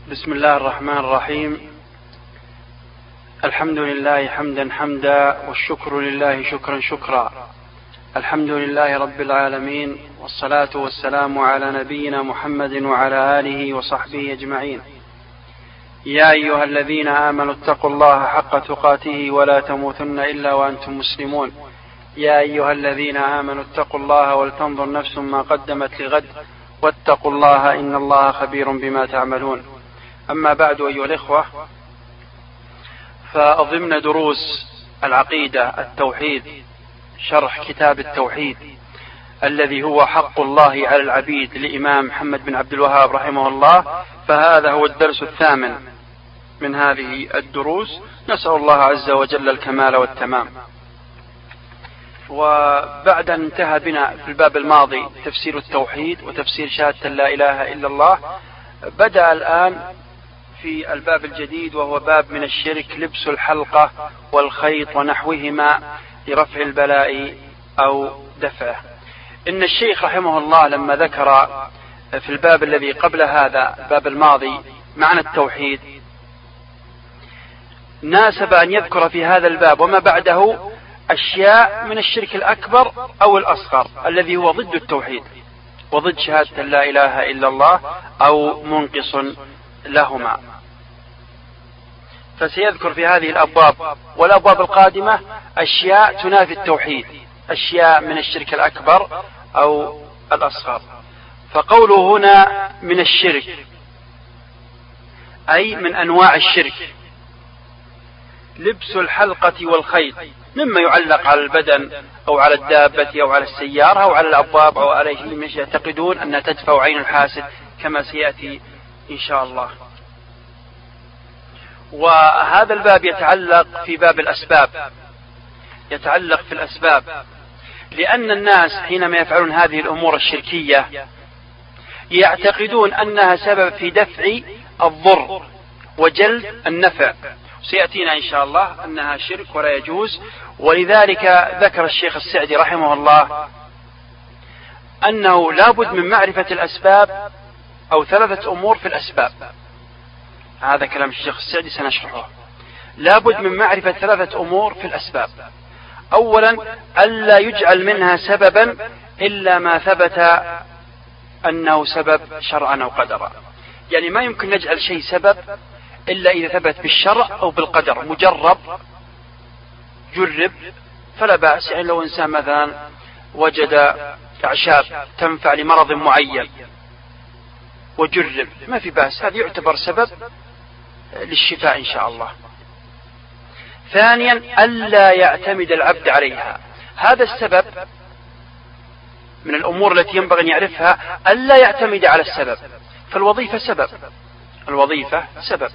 بسم الله الرحمن الرحيم. الحمد لله حمدا حمدا، والشكر لله شكرا شكرا. الحمد لله رب العالمين، والصلاة والسلام على نبينا محمد وعلى آله وصحبه أجمعين. يا أيها الذين آمنوا اتقوا الله حق تقاته ولا تموتن إلا وأنتم مسلمون. يا أيها الذين آمنوا اتقوا الله ولتنظر نفس ما قدمت لغد واتقوا الله إن الله خبير بما تعملون. أما بعد، أيها الإخوة، فضمن دروس العقيدة التوحيد شرح كتاب التوحيد الذي هو حق الله على العبيد للإمام محمد بن عبد الوهاب رحمه الله، فهذا هو الدرس الثامن من هذه الدروس. نسأل الله عز وجل الكمال والتمام. وبعد أن انتهى بنا في الباب الماضي تفسير التوحيد وتفسير شهادة لا إله إلا الله، بدأ الآن في الباب الجديد، وهو باب من الشرك لبس الحلقة والخيط ونحوهما لرفع البلاء أو دفعه. إن الشيخ رحمه الله لما ذكر في الباب الذي قبل هذا الباب الماضي معنى التوحيد، ناسب أن يذكر في هذا الباب وما بعده أشياء من الشرك الأكبر أو الأصغر الذي هو ضد التوحيد وضد شهادة لا إله إلا الله أو منقص لهما. فسيذكر في هذه الأبواب والأبواب القادمة أشياء تنافي التوحيد، أشياء من الشرك الأكبر أو الأصغر. فقوله هنا من الشرك أي من أنواع الشرك لبس الحلقة والخيط، مما يعلق على البدن أو على الدابة أو على السيارة أو على الأبواب أو على من يعتقدون أنها تدفع عين الحاسد كما سيأتي إن شاء الله. وهذا الباب يتعلق في باب الأسباب، يتعلق في الأسباب، لأن الناس حينما يفعلون هذه الأمور الشركية يعتقدون أنها سبب في دفع الضر وجلب النفع. سيأتينا إن شاء الله أنها شرك ولا يجوز. ولذلك ذكر الشيخ السعدي رحمه الله أنه لابد من معرفة الأسباب أو ثلاثة أمور في الأسباب. هذا كلام الشيخ السعدي سنشرحه. لابد من معرفة ثلاثة أمور في الأسباب. أولا، ألا يجعل منها سببا إلا ما ثبت أنه سبب شرعا أو قدرا. يعني ما يمكن نجعل شيء سبب إلا إذا ثبت بالشرع أو بالقدر، مجرب جرب فلا بأس. يعني لو إنسان مثلا وجد أعشاب تنفع لمرض معين وجرب ما في بأس، هذا يعتبر سبب للشفاء إن شاء الله. ثانيا، ألا يعتمد العبد عليها. هذا السبب من الأمور التي ينبغي أن يعرفها، ألا يعتمد على السبب. فالوظيفة سبب، الوظيفة سبب،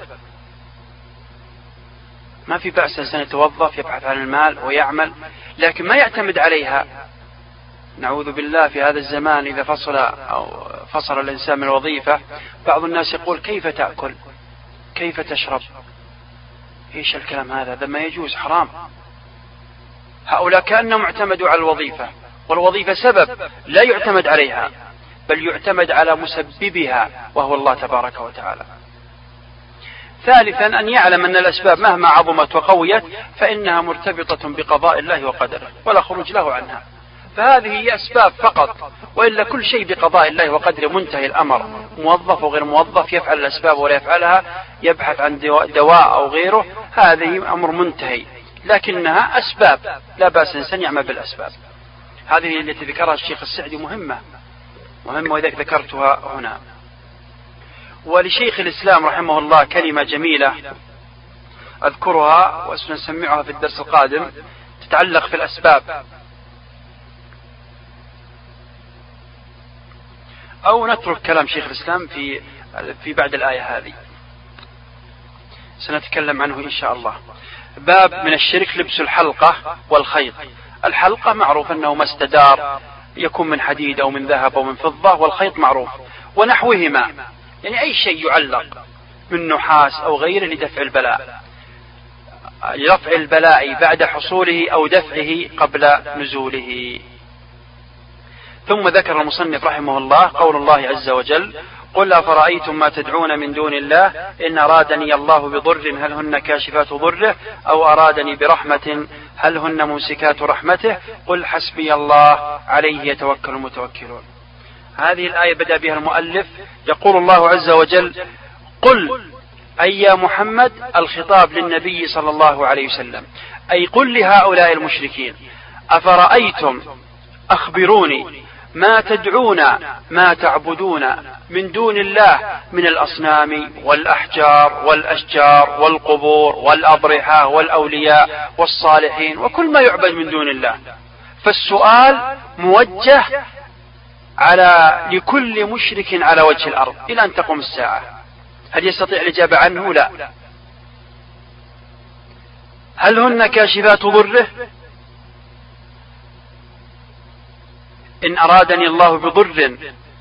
ما في بأس الإنسان يتوظف يبحث عن المال ويعمل، لكن ما يعتمد عليها. نعوذ بالله في هذا الزمان إذا فصل الإنسان من الوظيفة، بعض الناس يقول كيف تأكل، كيف تشرب. إيش الكلام هذا ما يجوز، حرام. هؤلاء كأنهم اعتمدوا على الوظيفة، والوظيفة سبب لا يعتمد عليها، بل يعتمد على مسببها وهو الله تبارك وتعالى. ثالثا، أن يعلم أن الأسباب مهما عظمت وقويت فإنها مرتبطة بقضاء الله وقدره ولا خروج له عنها. فهذه هي أسباب فقط، وإلا كل شيء بقضاء الله وقدره منتهي الأمر. موظف وغير موظف يفعل الأسباب ولا يفعلها، يبحث عن دواء أو غيره، هذه أمر منتهي، لكنها أسباب لا بأس الإنسان يعمل بالأسباب. هذه التي ذكرها الشيخ السعدي مهمة، وذلك ذكرتها هنا. ولشيخ الإسلام رحمه الله كلمة جميلة أذكرها وسنسمعها في الدرس القادم، تتعلق في الأسباب. أو نترك كلام شيخ الإسلام في بعد الآية هذه، سنتكلم عنه إن شاء الله. باب من الشرك لبس الحلقة والخيط. الحلقة معروف أنه ما استدار، يكون من حديد أو من ذهب أو من فضة، والخيط معروف. ونحوهما يعني أي شيء يعلق من نحاس أو غيره لدفع البلاء، لرفع البلاء بعد حصوله أو دفعه قبل نزوله. ثم ذكر المصنف رحمه الله قول الله عز وجل: قل أفرأيتم ما تدعون من دون الله إن أرادني الله بضر هل هن كاشفات ضره أو أرادني برحمة هل هن ممسكات رحمته قل حسبي الله عليه يتوكل المتوكلون. هذه الآية بدأ بها المؤلف يقول الله عز وجل قل أي يا محمد، الخطاب للنبي صلى الله عليه وسلم، أي قل لهؤلاء المشركين أفرأيتم، أخبروني ما تدعون ما تعبدون من دون الله من الأصنام والأحجار والأشجار والقبور والأضرحة والأولياء والصالحين وكل ما يعبد من دون الله. فالسؤال موجه على لكل مشرك على وجه الأرض إلى أن تقوم الساعة. هل يستطيع الإجابة عنه؟ لا. هل هن كاشفات ضره؟ إن أرادني الله بضر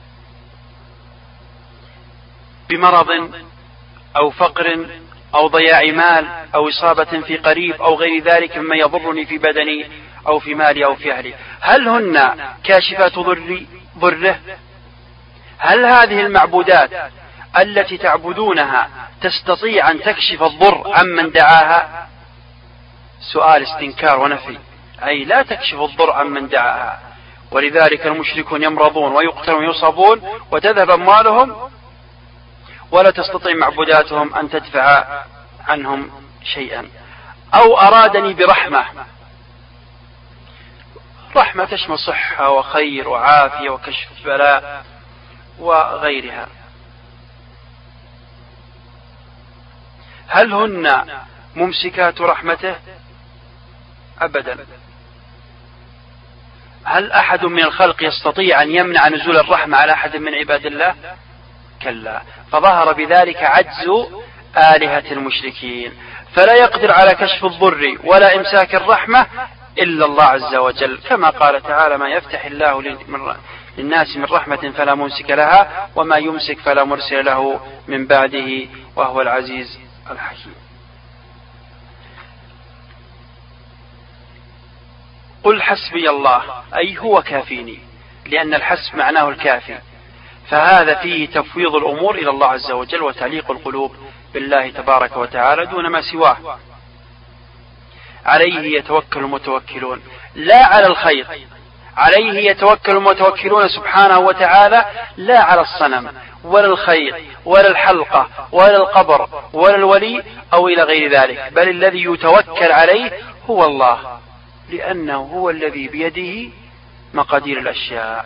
بمرض أو فقر أو ضياع مال أو إصابة في قريب أو غير ذلك مما يضرني في بدني أو في مالي أو في أهلي، هل هن كاشفات ضره؟ هل هذه المعبودات التي تعبدونها تستطيع أن تكشف الضر عمن دعاها؟ سؤال استنكار ونفي، أي لا تكشف الضر عمن دعاها. ولذلك المشركون يمرضون ويقتلون ويصابون وتذهب أموالهم ولا تستطيع معبوداتهم أن تدفع عنهم شيئا. أو أرادني برحمة، رحمة تشمل صحة وخير وعافية وكشف بلاء وغيرها. هل هن ممسكات رحمته؟ أبدا. هل أحد من الخلق يستطيع أن يمنع نزول الرحمة على أحد من عباد الله؟ كلا. فظهر بذلك عجز آلهة المشركين، فلا يقدر على كشف الضر ولا إمساك الرحمة إلا الله عز وجل، كما قال تعالى ما يفتح الله للناس من رحمة فلا ممسك لها وما يمسك فلا مرسل له من بعده وهو العزيز الحكيم. قل حسبي الله، أي هو كافيني، لأن الحسب معناه الكافي، فهذا فيه تفويض الأمور إلى الله عز وجل وتعليق القلوب بالله تبارك وتعالى دون ما سواه. عليه يتوكل المتوكلون، لا على الخير، عليه يتوكل المتوكلون سبحانه وتعالى، لا على الصنم ولا الخير ولا الحلقة ولا القبر ولا الولي أو إلى غير ذلك، بل الذي يتوكل عليه هو الله، لأنه هو الذي بيده مقادير الأشياء.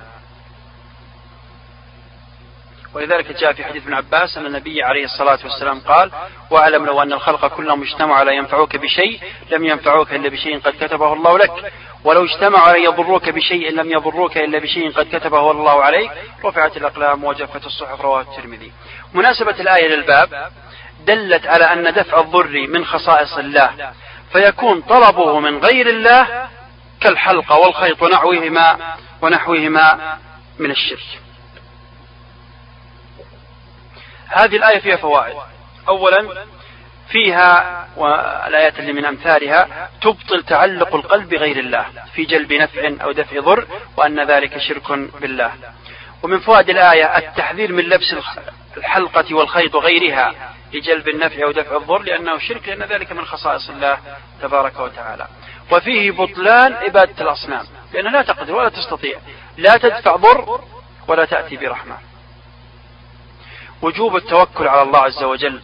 ولذلك جاء في حديث ابن عباس أن النبي عليه الصلاة والسلام قال واعلم لو أن الخلق كلهم اجتمعوا على ينفعوك بشيء لم ينفعوك إلا بشيء قد كتبه الله لك، ولو اجتمعوا على يضروك بشيء لم يضروك إلا بشيء قد كتبه الله عليك، رفعت الأقلام وجفت الصحف. رواه الترمذي. مناسبة الآية للباب دلت على أن دفع الضر من خصائص الله، فيكون طلبه من غير الله كالحلقة والخيط ونحوهما من الشرك. هذه الآية فيها فوائد. أولا فيها، والآيات اللي من أمثالها، تبطل تعلق القلب بغير الله في جلب نفع أو دفع ضر، وأن ذلك شرك بالله. ومن فوائد الآية التحذير من لبس الحلقة والخيط وغيرها لجلب النفع أو دفع الضر، لأنه شرك، لأن ذلك من خصائص الله تبارك وتعالى. وفيه بطلان عبادة الأصنام، لأنها لا تقدر ولا تستطيع، لا تدفع ضر ولا تأتي برحمة. وجوب التوكل على الله عز وجل،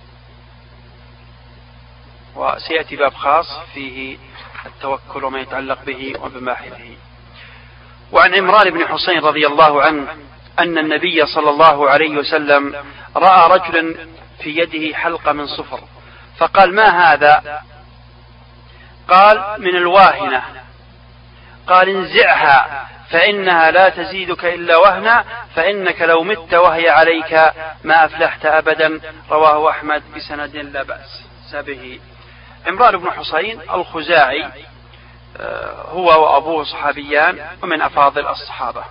وسيأتي باب خاص فيه التوكل وما يتعلق به وبماحله. وعن عمران بن حسين رضي الله عنه أن النبي صلى الله عليه وسلم رأى رجلا في يده حلقة من صفر، فقال ما هذا؟ قال من الواهنة. قال انزعها فإنها لا تزيدك إلا وهنا، فإنك لو مت وهي عليك ما أفلحت أبدا. رواه أحمد بسند لا بأس به. عمران بن حسين الخزاعي هو وأبوه صحابيان ومن أفاضل الصحابة.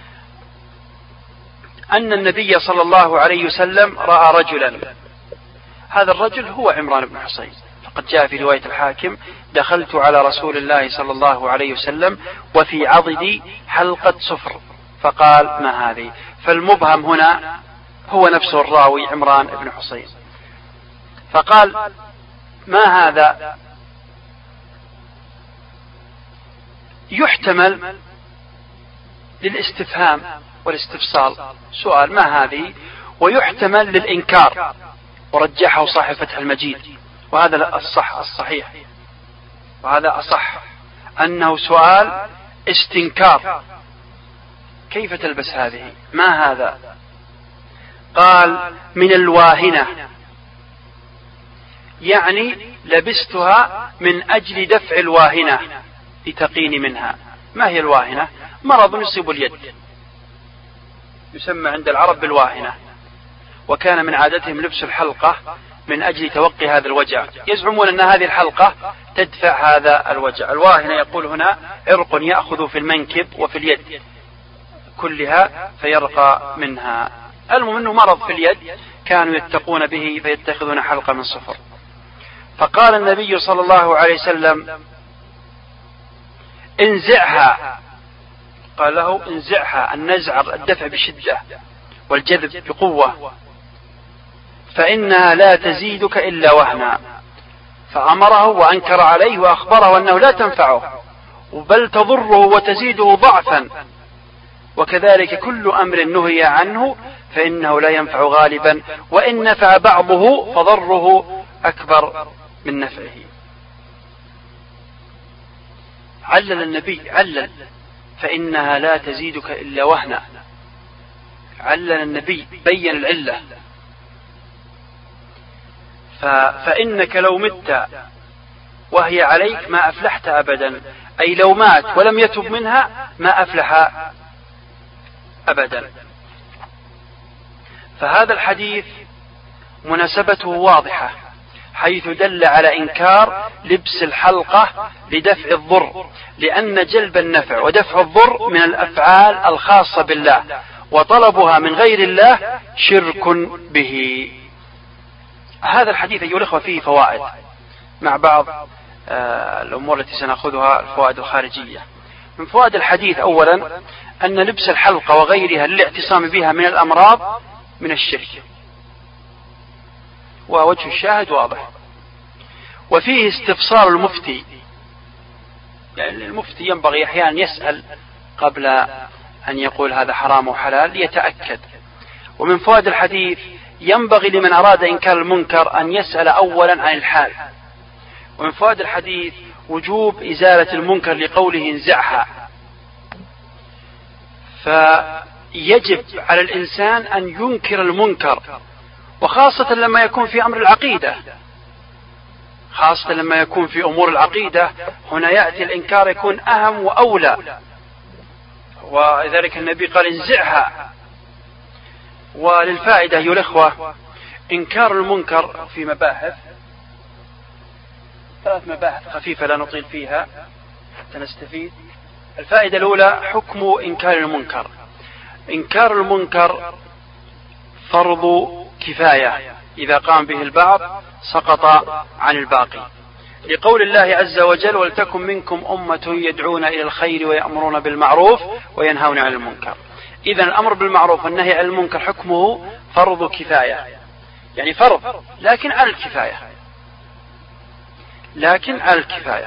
أن النبي صلى الله عليه وسلم رأى رجلا، هذا الرجل هو عمران بن حسين، فقد جاء في رواية الحاكم دخلت على رسول الله صلى الله عليه وسلم وفي عضدي حلقة صفر، فقال ما هذه؟ فالمبهم هنا هو نفسه الراوي عمران بن حسين. فقال: ما هذا؟ يحتمل للاستفهام والاستفصال، سؤال ما هذه، ويحتمل للإنكار، ورجحه صاحب فتح المجيد، وهذا الصحيح، وهذا أصح، أنه سؤال استنكار. كيف تلبس هذه؟ ما هذا؟ قال: من الواهنة، يعني لبستها من أجل دفع الواهنة لتقيني منها. ما هي الواهنة؟ مرض يصيب اليد، يسمى عند العرب بالواهنة، وكان من عادتهم لبس الحلقة من أجل توقي هذا الوجع. يزعمون أن هذه الحلقة تدفع هذا الوجع. الواهنة يقول هنا عرق يأخذ في المنكب وفي اليد كلها فيرقى منها. المهم أنه مرض في اليد كانوا يتقون به فيتخذون حلقة من صفر. فقال النبي صلى الله عليه وسلم: انزعها. قال له: انزعها، النزع الدفع بشدة والجذب بقوة، فإنها لا تزيدك إلا وهنا. فأمره وأنكر عليه وأخبره أنه لا تنفعه، بل تضره وتزيده ضعفا، وكذلك كل أمر نهي عنه فإنه لا ينفع غالبا، وإن نفع بعضه فضره أكبر من نفعه. علل النبي، علل فإنها لا تزيدك إلا وهنا، علل النبي، بين العلة. فإنك لو مت وهي عليك ما أفلحت أبدا، أي لو مات ولم يتب منها ما أفلح أبدا. فهذا الحديث مناسبته واضحة، حيث دل على إنكار لبس الحلقة لدفع الضر، لأن جلب النفع ودفع الضر من الأفعال الخاصة بالله، وطلبها من غير الله شرك به. هذا الحديث أيها الأخوة فيه فوائد مع بعض الأمور التي سنأخذها، الفوائد الخارجية. من فوائد الحديث: أولا أن لبس الحلقة وغيرها للاعتصام بها من الأمراض من الشرك، ووجه الشاهد واضح. وفيه استفسار المفتي، يعني المفتي ينبغي أحيانا يسأل قبل أن يقول هذا حرام وحلال ليتأكد. ومن فوائد الحديث: ينبغي لمن أراد إنكار المنكر أن يسأل أولا عن الحال. ومن فوائد الحديث وجوب إزالة المنكر لقوله انزعها، فيجب على الإنسان أن ينكر المنكر، وخاصة لما يكون في أمر العقيدة، خاصة لما يكون في أمور العقيدة، هنا يأتي الإنكار يكون أهم وأولى، ولذلك النبي قال انزعها. وللفائدة أيها الأخوة، إنكار المنكر في مباحث، 3 مباحث خفيفة لا نطيل فيها حتى نستفيد. الفائدة الأولى: حكم إنكار المنكر. إنكار المنكر فرض كفاية، إذا قام به البعض سقط عن الباقي، لقول الله عز وجل: ولتكن منكم أمة يدعون إلى الخير ويأمرون بالمعروف وينهون عن المنكر. إذن الأمر بالمعروف والنهي عن المنكر حكمه فرض كفاية، يعني فرض لكن على الكفاية، لكن على الكفاية.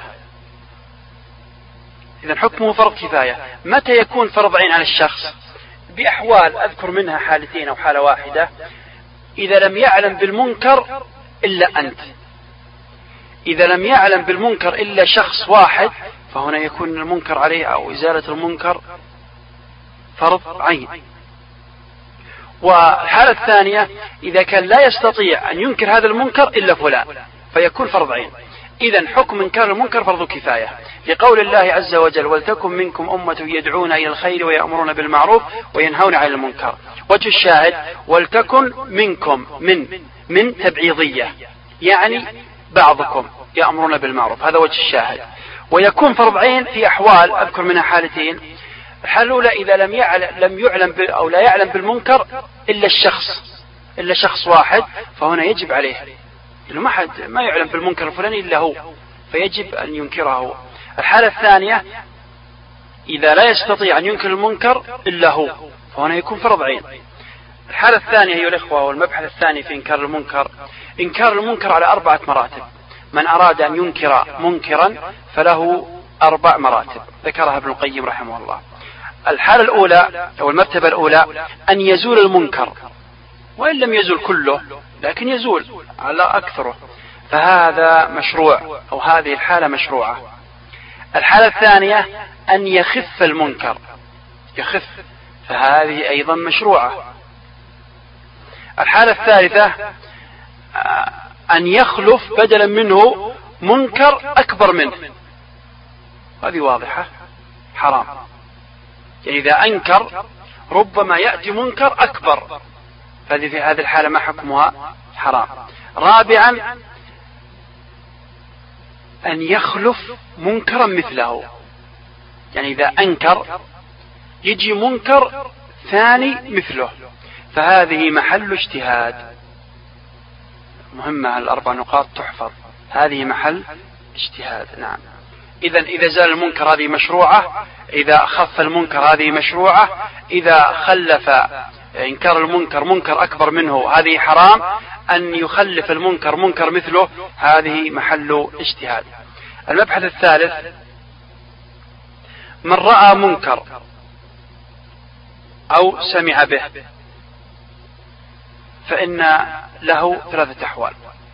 إذن حكمه فرض كفاية. متى يكون فرض عين على الشخص؟ بأحوال أذكر منها حالتين أو حالة واحدة: إذا لم يعلم بالمنكر إلا أنت، إذا لم يعلم بالمنكر إلا شخص واحد، فهنا يكون المنكر عليه أو إزالة المنكر فرض عين. والحالة الثانية: إذا كان لا يستطيع أن ينكر هذا المنكر إلا فلان، فيكون فرض عين. إذن حكم إنكار المنكر فرض كفاية، لقول الله عز وجل: ولتكن منكم أمة يدعون إلى الخير ويأمرون بالمعروف وينهون عن المنكر. وجه الشاهد: ولتكن منكم، من تبعيضية، يعني بعضكم يأمرون بالمعروف، هذا وجه الشاهد. ويكون فرض عين في أحوال أذكر منها حالتين: الحالة الأولى إذا لم يعلم أو لا يعلم بالمنكر إلا شخص واحد، فهنا يجب عليه، لأنه ما يعلم بالمنكر الفلاني إلا هو، فيجب أن ينكره. الحالة الثانية إذا لا يستطيع أن ينكر المنكر إلا هو، فهنا يكون فرض عين. الحالة الثانية أيها الإخوة والمبحث الثاني في إنكار المنكر، إنكار المنكر على 4 مراتب. من أراد أن ينكر منكرا فله 4 مراتب ذكرها ابن القيم رحمه الله. الحالة الأولى أو المرتبة الأولى أن يزول المنكر، وإن لم يزول كله لكن يزول على أكثره، فهذا مشروع أو هذه الحالة مشروعة. الحالة الثانية أن يخف المنكر، يخف، فهذه أيضا مشروعة. الحالة الثالثة أن يخلف بدلا منه منكر أكبر منه، هذه واضحة حرام، يعني إذا أنكر ربما يأتي منكر أكبر، فهذه في هذه الحالة ما حكمها؟ حرام. رابعا أن يخلف منكرا مثله، يعني إذا أنكر يجي منكر ثاني مثله، فهذه محل اجتهاد. مهمة ال4 نقاط تحفظ، هذه محل اجتهاد. نعم. إذا زال المنكر هذه مشروعة، إذا خف المنكر هذه مشروعة، إذا خلف إنكار المنكر منكر أكبر منه هذه حرام، أن يخلف المنكر منكر مثله هذه محل اجتهاد. المبحث الثالث من رأى منكر أو سمع به فإن له 3 أحوال.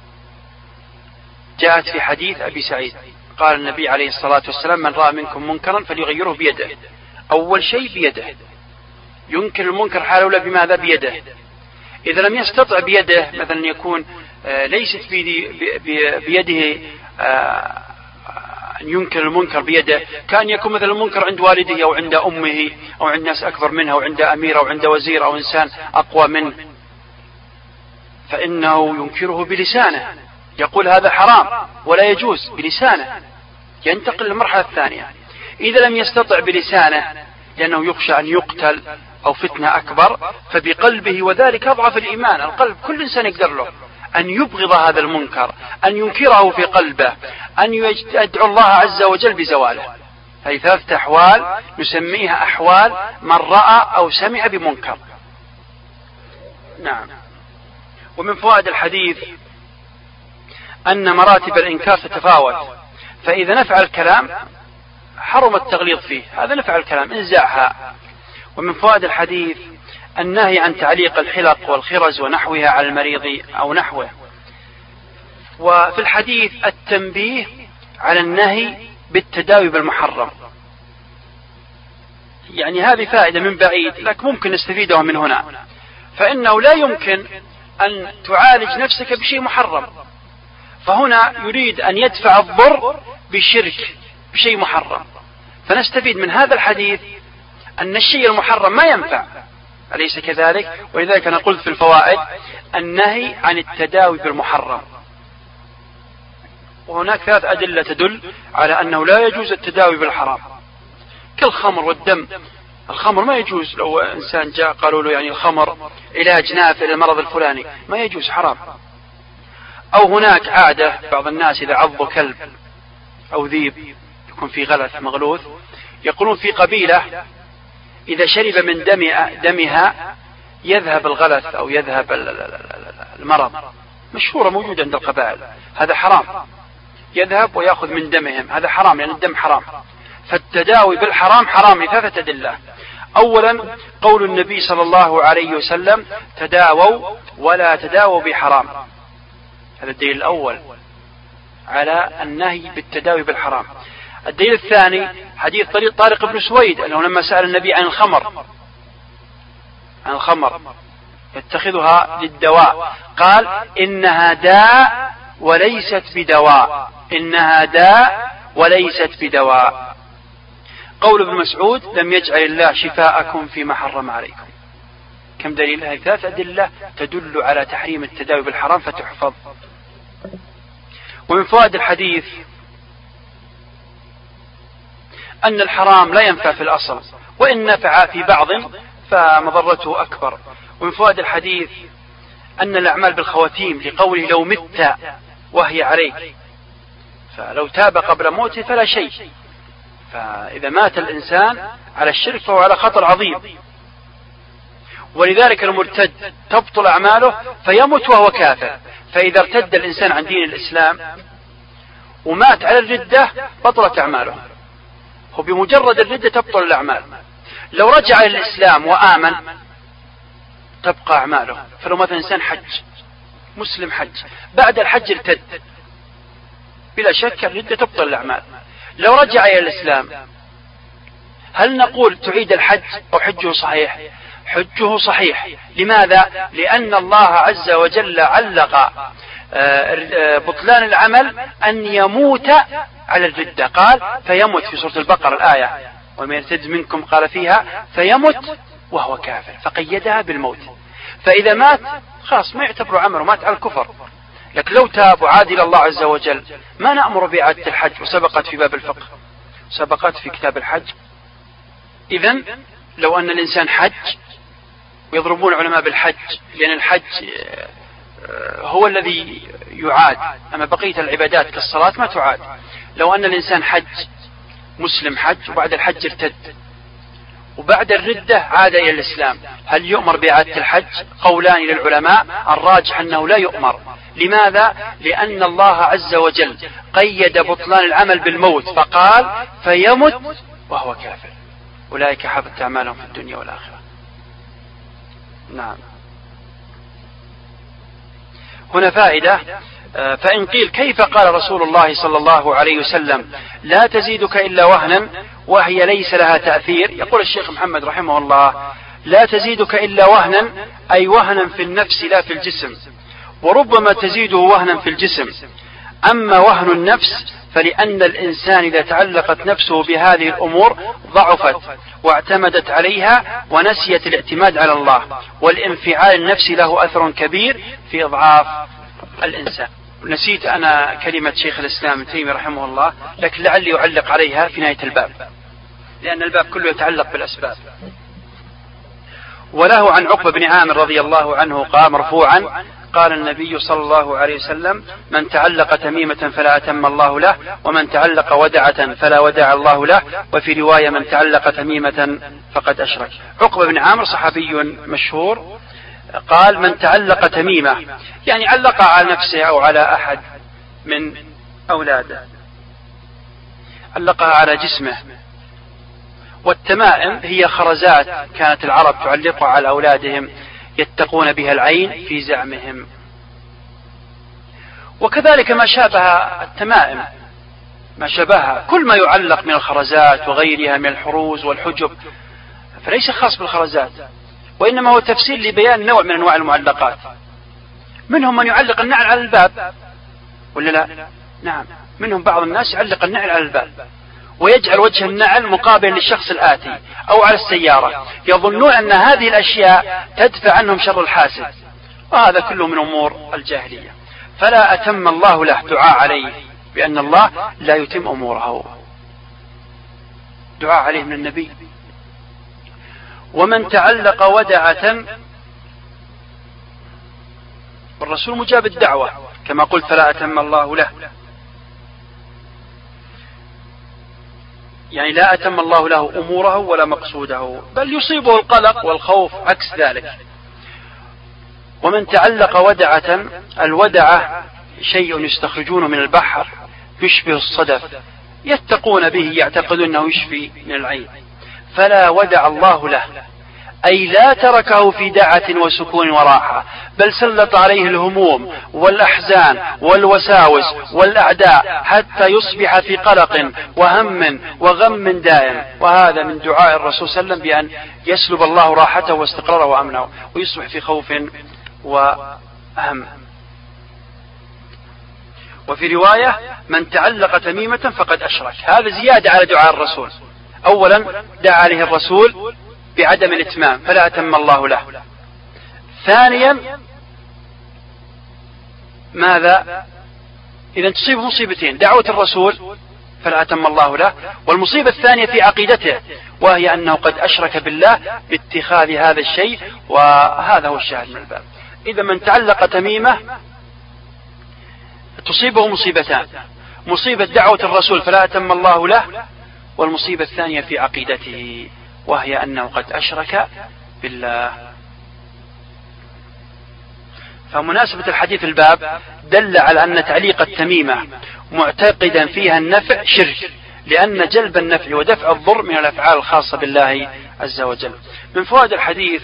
جاءت في حديث أبي سعيد قال النبي عليه الصلاة والسلام من رأى منكم منكرا فليغيره بيده. أول شيء بيده، ينكر المنكر حال أولى بماذا؟ بيده. إذا لم يستطع بيده، مثلا يكون ليست بيده أن ينكر المنكر بيده، كان يكون مثلا المنكر عند والده أو عند أمه أو عند ناس أكبر منها أو عند أمير أو عند وزير أو إنسان أقوى منه، فإنه ينكره بلسانه، يقول هذا حرام ولا يجوز بلسانه، ينتقل للمرحلة الثانية. إذا لم يستطع بلسانه لأنه يخشى أن يقتل أو فتنة أكبر، فبقلبه، وذلك أضعف الإيمان. القلب كل إنسان يقدر له أن يبغض هذا المنكر، أن ينكره في قلبه، أن يدعو الله عز وجل بزواله. هذه 3 أحوال نسميها أحوال من رأى أو سمع بمنكر. نعم. ومن فوائد الحديث أن مراتب الإنكار تتفاوت، فإذا نفع الكلام حرم التغليظ فيه، هذا نفع الكلام انزعها. ومن فوائد الحديث النهي عن تعليق الحلق والخرز ونحوها على المريض أو نحوه. وفي الحديث التنبيه على النهي بالتداوي بالمحرم، يعني هذه فائدة من بعيد لكن ممكن نستفيدها من هنا، فإنه لا يمكن أن تعالج نفسك بشيء محرم، فهنا يريد أن يدفع الضر بالشرك بشيء محرم، فنستفيد من هذا الحديث أن الشيء المحرم ما ينفع، أليس كذلك؟ ولذلك أنا قلت في الفوائد النهي عن التداوي بالمحرم. وهناك 3 أدلة تدل على أنه لا يجوز التداوي بالحرام، كالخمر والدم. الخمر ما يجوز، لو إنسان جاء قالوا له يعني الخمر علاج نافع للمرض الفلاني، ما يجوز، حرام. أو هناك عادة بعض الناس إذا عضوا كلب أو ذيب يكون في غلث مغلوث، يقولون في قبيلة إذا شرب من دمها يذهب الغلث أو يذهب المرض، مشهورة موجودة عند القبائل، هذا حرام، يذهب ويأخذ من دمهم، هذا حرام لأن الدم حرام. فالتداوي بالحرام حرام ل3 أدلة. أولا قول النبي صلى الله عليه وسلم تداووا ولا تداووا بحرام، هذا الدليل الأول على النهي بالتداوي بالحرام. الدليل الثاني حديث طارق بن سويد أنه لما سأل النبي عن الخمر يتخذها للدواء قال إنها داء وليست بدواء، إنها داء وليست بدواء. قول ابن مسعود لم يجعل الله شفاءكم فيما حرم عليكم. كم دليل؟ هذه 3 أدلة تدل على تحريم التداوي بالحرام فتحفظ. ومن فوائد الحديث أن الحرام لا ينفع في الأصل، وإن نفع في بعض فمضرته أكبر. ومن فوائد الحديث أن الأعمال بالخواتيم، لقوله لو مت وهي عليك، فلو تاب قبل موته فلا شيء، فإذا مات الإنسان على الشرك فهو على خطر عظيم. ولذلك المرتد تبطل أعماله فيمت وهو كافر. فإذا ارتد الإنسان عن دين الإسلام ومات على الردة بطلت أعماله، هو بمجرد الردة تبطل الأعمال. لو رجع إلى الإسلام وآمن تبقى أعماله. فلو مثلا إنسان حج، مسلم حج، بعد الحج ارتد، بلا شك الردة تبطل الأعمال. لو رجع إلى الإسلام هل نقول تعيد الحج أو حجه صحيح؟ حجه صحيح. لماذا؟ لأن الله عز وجل علق بطلان العمل أن يموت على الردة، قال فيمت في سورة البقرة الآية ومن يرتد منكم قال فيها فيمت وهو كافر، فقيدها بالموت. فإذا مات خلاص ما يعتبر عمله، مات على الكفر. لكن لو تاب وعاد إلى الله عز وجل ما نأمر بإعادة الحج، وسبقت في باب الفقه، سبقت في كتاب الحج. إذن لو أن الإنسان حج، ويضربون علماء بالحج لأن الحج هو الذي يعاد، أما بقية العبادات كالصلاة ما تعاد. لو أن الإنسان حج، مسلم حج وبعد الحج ارتد وبعد الردة عاد إلى الإسلام، هل يؤمر بإعادة الحج؟ قولان للعلماء، الراجح أنه لا يؤمر. لماذا؟ لأن الله عز وجل قيد بطلان العمل بالموت، فقال فيمت وهو كافر، أولئك حبطت أعمالهم في الدنيا والآخرة. نعم. هنا فائدة. فإن قيل كيف قال رسول الله صلى الله عليه وسلم لا تزيدك إلا وهنا وهي ليس لها تأثير؟ يقول الشيخ محمد رحمه الله لا تزيدك إلا وهنا، أي وهنا في النفس لا في الجسم، وربما تزيده وهنا في الجسم. أما وهن النفس فلأن الإنسان إذا تعلقت نفسه بهذه الأمور ضعفت واعتمدت عليها ونسيت الاعتماد على الله، والانفعال النفسي له أثر كبير في إضعاف الإنسان. نسيت أنا كلمة شيخ الإسلام ابن تيمية رحمه الله، لكن لعلي أعلق عليها في نهاية الباب، لأن الباب كله يتعلق بالأسباب. وله عن عقبة بن عامر رضي الله عنه قال مرفوعا قال النبي صلى الله عليه وسلم من تعلق تميمة فلا أتم الله له، ومن تعلق ودعة فلا ودع الله له، وفي رواية من تعلق تميمة فقد أشرك. عقبة بن عامر صحابي مشهور، قال من تعلق تميمة يعني علقها على نفسه أو على أحد من أولاده، علقها على جسمه. والتمائم هي خرزات كانت العرب تعلقها على أولادهم يتقون بها العين في زعمهم. وكذلك ما شابه التمائم، ما شابهها كل ما يعلق من الخرزات وغيرها من الحروز والحجب، فليس خاص بالخرزات، وإنما هو تفسير لبيان نوع من أنواع المعلقات. منهم من يعلق النعل على الباب، ولا لا؟ نعم، منهم بعض الناس يعلق النعل على الباب ويجعل وجه النعل مقابل للشخص الآتي أو على السيارة، يظنون أن هذه الأشياء تدفع عنهم شر الحاسد، وهذا كله من أمور الجاهلية. فلا أتم الله له، دعاء عليه بأن الله لا يتم أموره، دعاء عليه من النبي. ومن تعلق ودعة، والرسول مجاب الدعوة كما قلت فلا أتم الله له، يعني لا أتم الله له أموره ولا مقصوده، بل يصيبه القلق والخوف عكس ذلك. ومن تعلق ودعة، الودعة شيء يستخرجونه من البحر يشبه الصدف يتقون به، يعتقدون أنه يشفي من العين، فلا ودع الله له، أي لا تركه في دعة وسكون وراحة، بل سلط عليه الهموم والأحزان والوساوس والأعداء حتى يصبح في قلق وهم وغم دائم. وهذا من دعاء الرسول صلى الله عليه وسلم بأن يسلب الله راحته واستقراره وأمنه ويصبح في خوف وهم. وفي رواية من تعلق تميمة فقد أشرك، هذا زيادة على دعاء الرسول. أولا دعا عليه الرسول بعدم الإتمام فلا أتم الله له. ثانيا ماذا؟ إذا تصيب مصيبتين، دعوة الرسول فلا أتم الله له، والمصيبة الثانية في عقيدته وهي أنه قد أشرك بالله باتخاذ هذا الشيء، وهذا هو الشاهد من الباب. إذا من تعلق تميمة تصيبه مصيبتان، مصيبة دعوة الرسول فلا أتم الله له، والمصيبة الثانية في عقيدته وهي أنه قد أشرك بالله. فمناسبة الحديث الباب دل على أن تعليق التميمة معتقدا فيها النفع شرك، لأن جلب النفع ودفع الضر من الأفعال الخاصة بالله عز وجل. من فوائد الحديث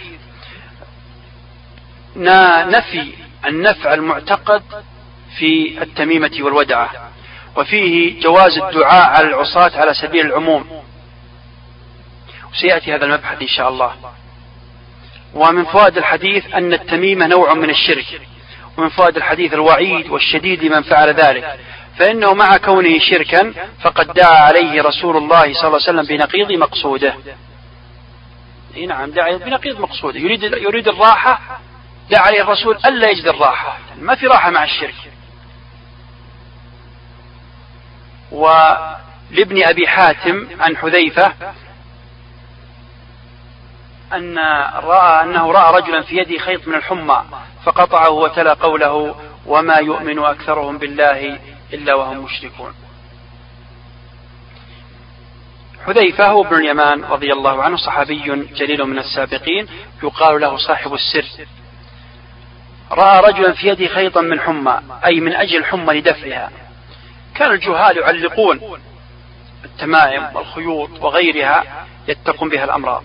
نفي النفع المعتقد في التميمة والودعة، وفيه جواز الدعاء على العصاة على سبيل العموم، وسيأتي هذا المبحث إن شاء الله. ومن فوائد الحديث أن التميمة نوع من الشرك، ومن فوائد الحديث الوعيد والشديد لمن فعل ذلك، فإنه مع كونه شركا فقد دعا عليه رسول الله صلى الله عليه وسلم بنقيض مقصوده. نعم، دعا بنقيض مقصوده، يريد الراحة، دعا عليه الرسول ألا يجد الراحة، ما في راحة مع الشرك. ولابن أبي حاتم عن حذيفة أنه رأى رجلا في يده خيط من الحمى فقطعه وتلا قوله وما يؤمن أكثرهم بالله إلا وهم مشركون. حذيفة هو ابن اليمان رضي الله عنه، صحابي جليل من السابقين، يقال له صاحب السر. رأى رجلا في يده خيطا من حمى، أي من أجل الحمى لدفعها. كان الجهال يعلقون التمائم والخيوط وغيرها يتقون بها الأمراض،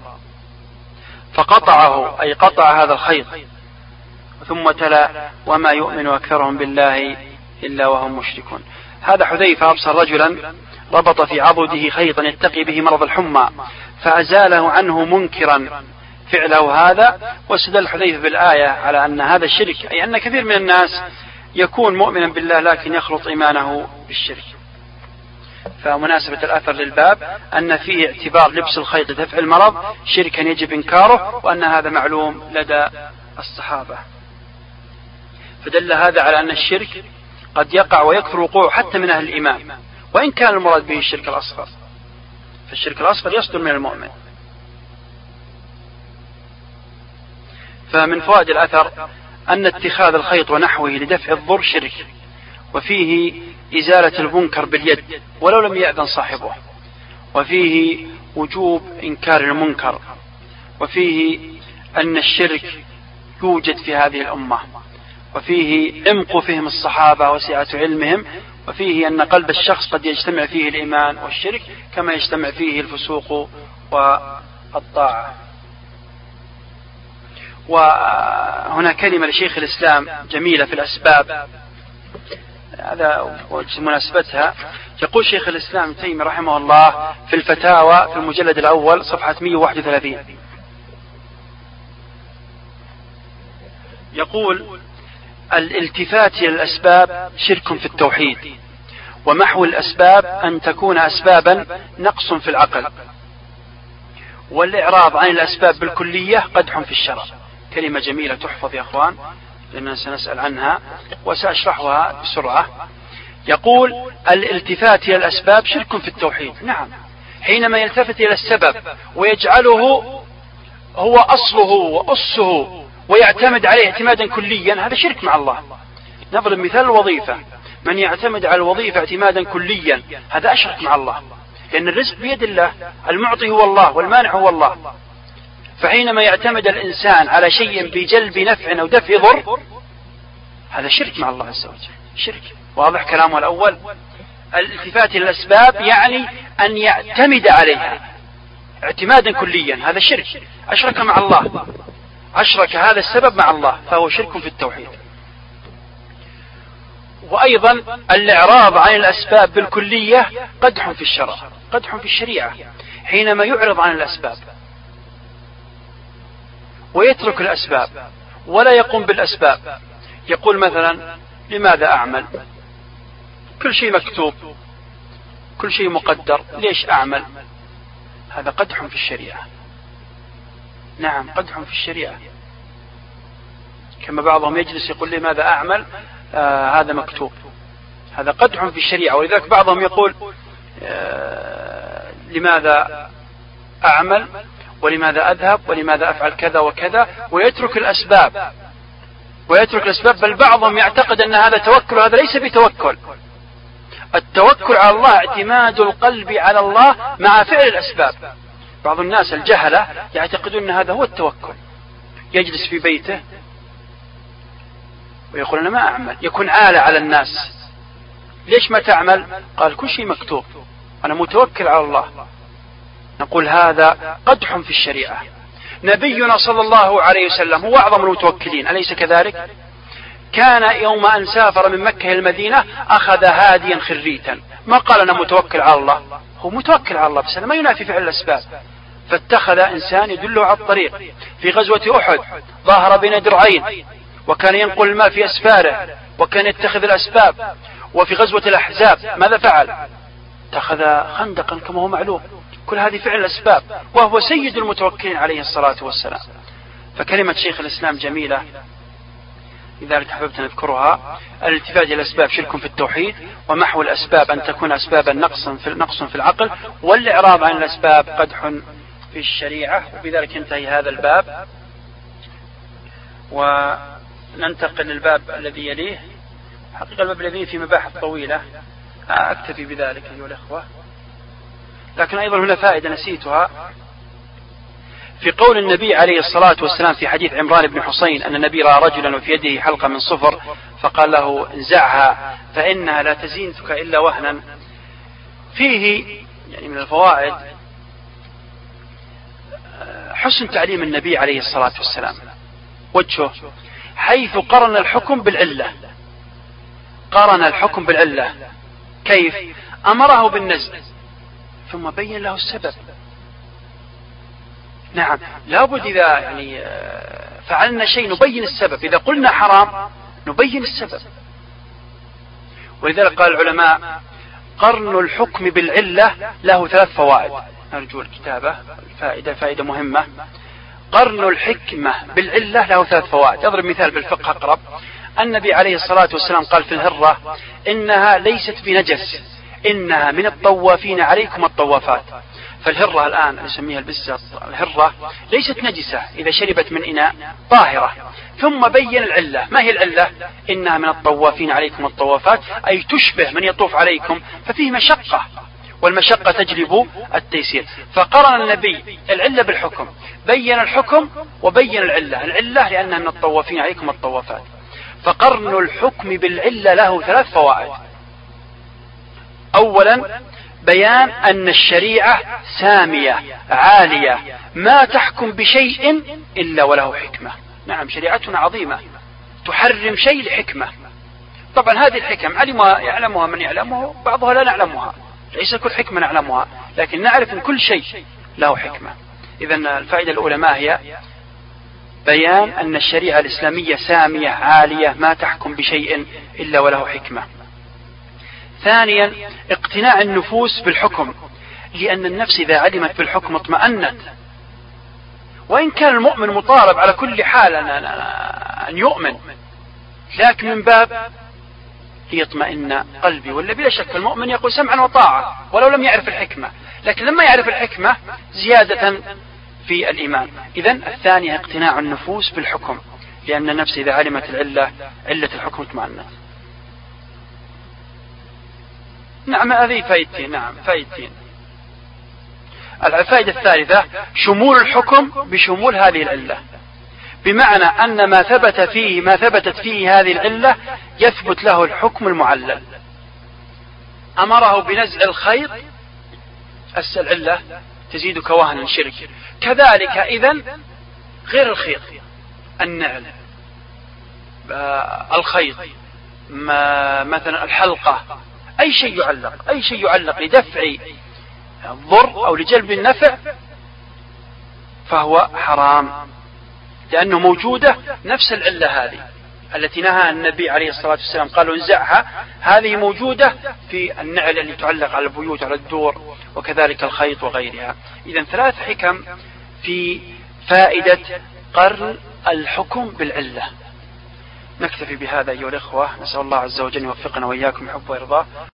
فقطعه أي قطع هذا الخيط، ثم تلا وما يؤمن أكثرهم بالله إلا وهم مشركون. هذا حذيفة أبصر رجلا ربط في عضده خيطا يتقي به مرض الحمى فأزاله عنه منكرا فعله هذا، واستدل حذيفة بالآية على أن هذا الشرك، أي أن كثير من الناس يكون مؤمنا بالله لكن يخلط إيمانه بالشرك. فمناسبة الأثر للباب أن فيه اعتبار لبس الخيط لدفع المرض شركا يجب إنكاره، وأن هذا معلوم لدى الصحابة. فدل هذا على أن الشرك قد يقع ويكثر وقوعه حتى من أهل الإيمان، وإن كان المراد به الشرك الأصغر، فالشرك الأصغر يصدر من المؤمن. فمن فوائد الأثر أن اتخاذ الخيط ونحوه لدفع الضر شرك، وفيه إزالة المنكر باليد ولو لم يأذن صاحبه، وفيه وجوب إنكار المنكر، وفيه أن الشرك يوجد في هذه الأمة، وفيه عمق فهم الصحابة وسعة علمهم، وفيه أن قلب الشخص قد يجتمع فيه الإيمان والشرك كما يجتمع فيه الفسوق والطاعة. وهنا كلمة لشيخ الإسلام جميلة في الأسباب، هذا مناسبتها. يقول شيخ الإسلام ابن تيمية رحمه الله في الفتاوى في المجلد الأول صفحة 131، يقول الالتفات إلى الأسباب شرك في التوحيد، ومحو الأسباب أن تكون أسبابا نقص في العقل، والإعراض عن الأسباب بالكلية قدح في الشرع. كلمة جميلة تحفظ يا أخوان، لأننا سنسأل عنها وسأشرحها بسرعة. يقول الالتفات إلى الأسباب شرك في التوحيد. نعم، حينما يلتفت إلى السبب ويجعله هو أصله وأسه ويعتمد عليه اعتمادا كليا، هذا شرك مع الله. نضرب مثال الوظيفة، من يعتمد على الوظيفة اعتمادا كليا هذا أشرك مع الله، لأن الرزق بيد الله، المعطي هو الله والمانع هو الله. فحينما يعتمد الإنسان على شيء بجلب نفع أو دفع ضر هذا شرك مع الله عز وجل، شرك. واضح كلامه الأول؟ الالتفات إلى الأسباب يعني أن يعتمد عليها اعتمادا كليا، هذا شرك، أشرك مع الله، أشرك هذا السبب مع الله، فهو شرك في التوحيد. وأيضا الإعراض عن الأسباب بالكلية قدح في الشرع، قدح في الشريعة، حينما يعرض عن الأسباب ويترك الأسباب ولا يقوم بالأسباب. يقول مثلا لماذا أعمل؟ كل شيء مكتوب، كل شيء مقدر، ليش أعمل؟ هذا قدح في الشريعة. نعم، قدح في الشريعة. كما بعضهم يجلس يقول لماذا أعمل؟ هذا مكتوب، هذا قدح في الشريعة. ولذلك بعضهم يقول لماذا أعمل ولماذا أذهب ولماذا أفعل كذا وكذا، ويترك الأسباب، بل بعضهم يعتقد أن هذا توكل، هذا ليس بتوكل. التوكل على الله اعتماد القلب على الله مع فعل الأسباب. بعض الناس الجهلة يعتقدون أن هذا هو التوكل، يجلس في بيته ويقول أنا ما أعمل، يكون عالة على الناس. ليش ما تعمل؟ قال كل شيء مكتوب، أنا متوكل على الله. نقول هذا قدح في الشريعة. نبينا صلى الله عليه وسلم هو أعظم المتوكلين، أليس كذلك؟ كان يوم أن سافر من مكة إلى المدينة أخذ هاديا خريتا، ما قال أنا متوكل على الله، هو متوكل على الله بس ما ينافي فعل الأسباب. فاتخذ إنسان يدله على الطريق. في غزوة أحد ظاهر بين درعين، وكان ينقل الماء في أسفاره، وكان يتخذ الأسباب. وفي غزوة الأحزاب ماذا فعل؟ اتخذ خندقا كما هو معلوم. كل هذه فعل الأسباب، وهو سيد المتوكلين عليه الصلاة والسلام. فكلمة شيخ الإسلام جميلة، لذلك حببت نذكرها: الالتفات إلى الأسباب شرك في التوحيد، ومحو الأسباب أن تكون أسبابا نقص في العقل، والإعراض عن الأسباب قدح في الشريعة. وبذلك ينتهي هذا الباب، وننتقل للباب الذي يليه. حقيقة الباب الذي يليه في مباحث طويلة، أكتفي بذلك أيها الأخوة. لكن أيضا هنا فائدة نسيتها، في قول النبي عليه الصلاة والسلام في حديث عمران بن حسين أن النبي رأى رجلا وفي يده حلقة من صفر فقال له انزعها فإنها لا تزينتك إلا وهنا. فيه يعني من الفوائد حسن تعليم النبي عليه الصلاة والسلام. وجهه حيث قرن الحكم بالعلة، قرن الحكم بالعلة. كيف؟ أمره بالنزع ثم بين له السبب. نعم، لابد إذا يعني فعلنا شيء نبين السبب، إذا قلنا حرام نبين السبب. ولذلك قال العلماء: قرن الحكم بالعلة له 3 فوائد. نرجو الكتابة، فائدة مهمة. قرن الحكمة بالعلة له 3 فوائد. أضرب مثال بالفقه أقرب. النبي عليه الصلاة والسلام قال في الهرة: إنها ليست بنجس، إنها من الطوافين عليكم الطوافات. فالهرة الآن نسميها البزة، الهرة ليست نجسة إذا شربت من إناء طاهرة. ثم بين العلة. ما هي العلة؟ إنها من الطوافين عليكم الطوافات، أي تشبه من يطوف عليكم، ففيه مشقة، والمشقة تجلب التيسير. فقرن النبي العلة بالحكم، بين الحكم وبين العلة. العلة لأنها من الطوافين عليكم الطوافات. فقرن الحكم بالعلة له 3 فوائد. أولا بيان أن الشريعة سامية عالية، ما تحكم بشيء إلا وله حكمة. نعم، شريعتنا عظيمة، تحرم شيء لحكمة. طبعا هذه الحكم يعلمها من يعلمه، بعضها لا نعلمها، ليس كل حكمة نعلمها، لكن نعرف أن كل شيء له حكمة. إذن الفائدة الأولى ما هي؟ بيان أن الشريعة الإسلامية سامية عالية، ما تحكم بشيء إلا وله حكمة. ثانيا اقتناع النفوس بالحكم، لأن النفس إذا علمت بالحكم اطمأنت. وإن كان المؤمن مطالب على كل حال أن يؤمن، لكن من باب ليطمئن قلبي. ولا بلا شك المؤمن يقول سمعا وطاعة ولو لم يعرف الحكمة، لكن لما يعرف الحكمة زيادة في الإيمان. إذن الثانية اقتناع النفوس بالحكم، لأن النفس إذا علمت العلة، علة الحكم اطمأنت. نعم، هذه فائدتين. نعم، فائدتين. الفائدة الثالثة شمول الحكم بشمول هذه العلة، بمعنى أن ما ثبتت فيه هذه العلة يثبت له الحكم المعلل. أمره بنزع الخيط، العلة تزيدك وهنا شرك. كذلك إذن غير الخيط، النعل، الخيط، مثلا الحلقة، أي شيء يعلق لدفع الضر أو لجلب النفع فهو حرام، لأنه موجودة نفس العلة هذه التي نهى النبي عليه الصلاة والسلام قالوا انزعها، هذه موجودة في النعل اللي تعلق على البيوت على الدور، وكذلك الخيط وغيرها. إذن 3 حكم في فائدة قرن الحكم بالعلة. نكتفي بهذا أيها الأخوة، نسأل الله عز وجل يوفقنا وإياكم حب وإرضاه.